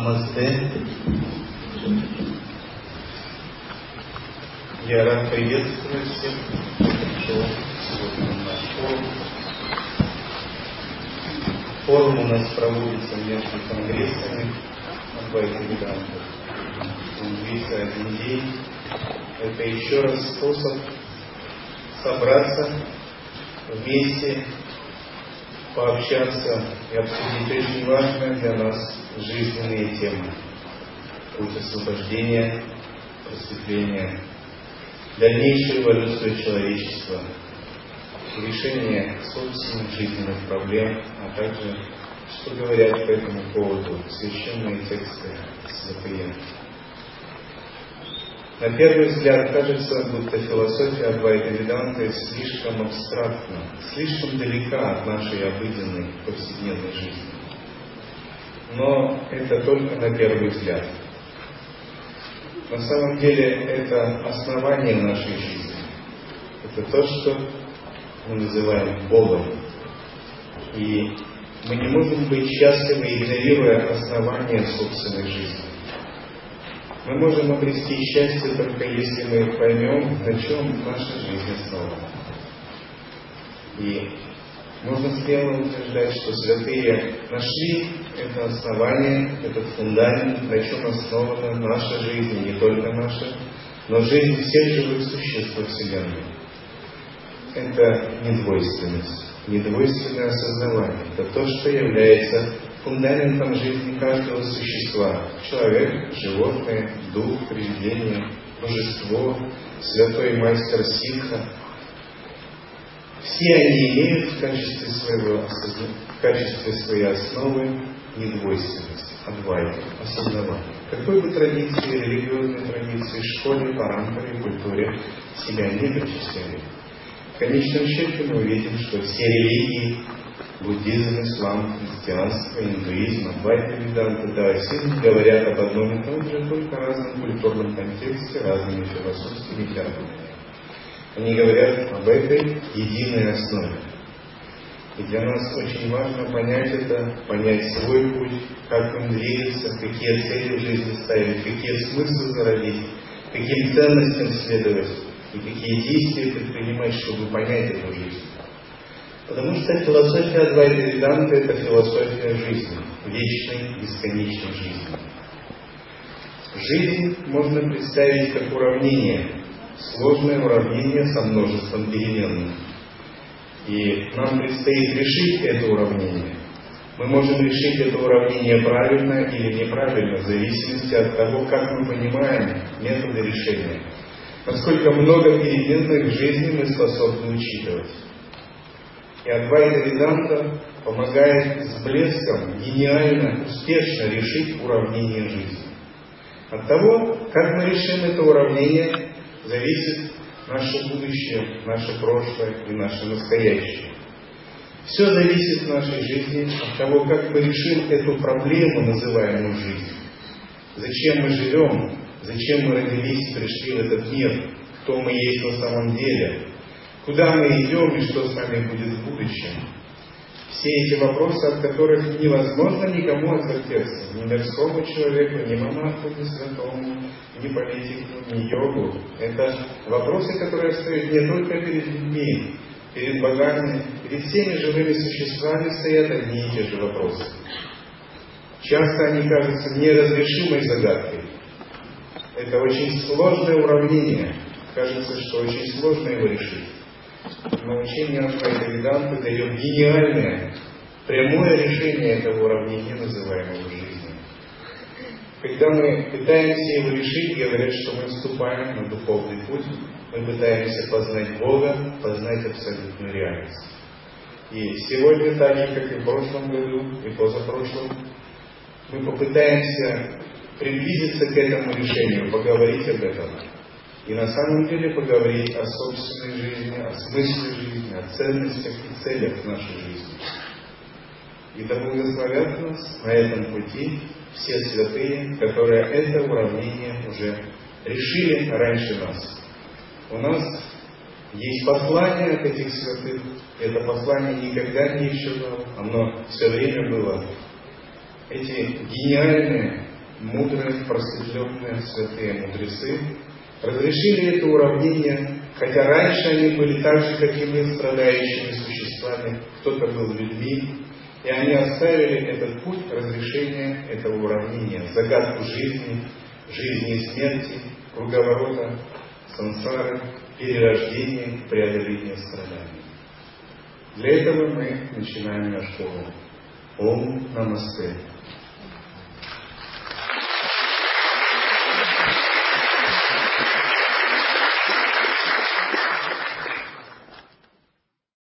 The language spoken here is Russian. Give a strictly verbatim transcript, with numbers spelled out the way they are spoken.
Намасте. Я рад приветствовать всех, кто пришел сегодня на наш форум. Форум у нас проводится между конгрессами Адвайта Веданты. Он длится один день. Это еще раз способ собраться вместе, пообщаться и обсудить очень важные для нас жизненные темы. Путь освобождения, просветления, дальнейшую эволюцию человечества, решение собственных жизненных проблем, а также, что говорят по этому поводу священные тексты святые. На первый взгляд кажется, будто философия Адвайта Веданты слишком абстрактна, слишком далека от нашей обыденной повседневной жизни. Но это только на первый взгляд. На самом деле это основание нашей жизни. Это то, что мы называем Богом. И мы не можем быть счастливы, игнорируя основание собственной жизни. Мы можем обрести счастье только если мы поймем, на чем наша жизнь основана. И можно смело утверждать, что святые нашли это основание, этот фундамент, на чем основана наша жизнь, и не только наша, но жизнь всех живых существ во Вселенной. Это недвойственность, недвойственное осознавание. Это то, что является фундаментом жизни каждого существа. Человек, животное, дух, привидение, божество, святой мастер Ситха. Все они имеют в качестве, своего, в качестве своей основы недвойственность, адвайта, осознавание. Какой бы традиции, религиозной традиции, школе, парампоре, культуре себя не причисляли. В конечном счете мы увидим, что все религии, буддизм, ислам, христианство, индуизм, адвайта Веданта, даосизм говорят об одном и том же, только в разном культурном контексте, разными философскими терминами. Они говорят об этой единой основе. И для нас очень важно понять это, понять свой путь, как им двигаться, какие цели в жизни ставить, какие смыслы зародить, каким ценностям следовать и какие действия предпринимать, чтобы понять эту жизнь. Потому что философия Адвайта Веданты – это философия жизни, вечной, бесконечной жизни. Жизнь можно представить как уравнение, сложное уравнение со множеством переменных. И нам предстоит решить это уравнение. Мы можем решить это уравнение правильно или неправильно, в зависимости от того, как мы понимаем методы решения. Насколько много переменных в жизни мы способны учитывать. И Адвайта Веданта помогает с блеском гениально, успешно решить уравнение жизни. От того, как мы решим это уравнение, зависит наше будущее, наше прошлое и наше настоящее. Все зависит в нашей жизни от того, как мы решим эту проблему, называемую жизнь. Зачем мы живем, зачем мы родились и пришли в этот мир, кто мы есть на самом деле, куда мы идем и что с нами будет в будущем. Все эти вопросы, от которых невозможно никому отвертеться, ни мирскому человеку, ни монаху, ни святому, ни политику, ни йогу. Это вопросы, которые стоят не только перед людьми, перед богами, перед всеми живыми существами стоят одни и те же вопросы. Часто они кажутся неразрешимой загадкой. Это очень сложное уравнение. Кажется, что очень сложно его решить. Но учение Адвайта Веданты дает гениальное, прямое решение этого уравнения, называемого жизнью. Когда мы пытаемся его решить, говорят, что мы вступаем на духовный путь, мы пытаемся познать Бога, познать абсолютную реальность. И сегодня, так же, как и в прошлом году, и позапрошлом, мы попытаемся приблизиться к этому решению, поговорить об этом. И на самом деле поговорить о собственной жизни, о смысле жизни, о ценностях и целях нашей жизни. И да благословят нас на этом пути все святые, которые это уравнение уже решили раньше нас. У нас есть послание от этих святых. Это послание никогда не исчезло, оно все время было. Эти гениальные мудрые, просветленные, святые мудрецы разрешили это уравнение, хотя раньше они были так же, как и мы, страдающими существами, кто-то был людьми, и они оставили этот путь разрешения этого уравнения, загадку жизни, жизни и смерти, круговорота, сансары, перерождения, преодоления страданий. Для этого мы начинаем наш урок. Ом Намасте.